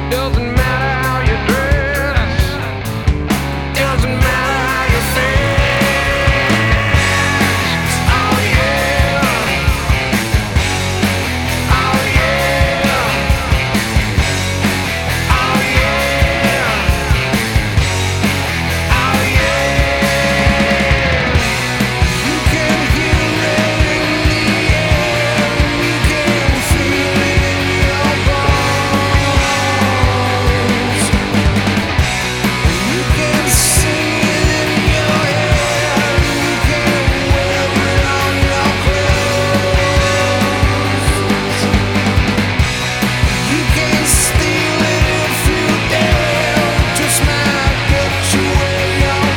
Doesn't matter how you dress, doesn't matter how you feel. Oh yeah, oh yeah, oh yeah, oh yeah. You can hear it in the air, you can feel it in your bones. You can see it in your hair, you can wear it on your clothes. You can steal it if you dare, just might get you where you're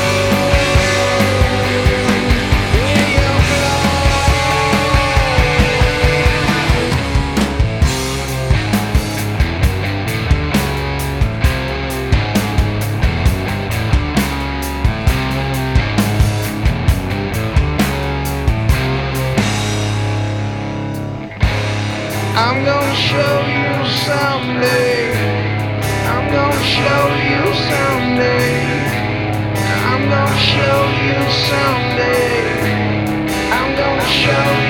going, where you're I'm gonna show you someday. I'm gonna show you someday. I'm gonna show you someday. I'm gonna show you.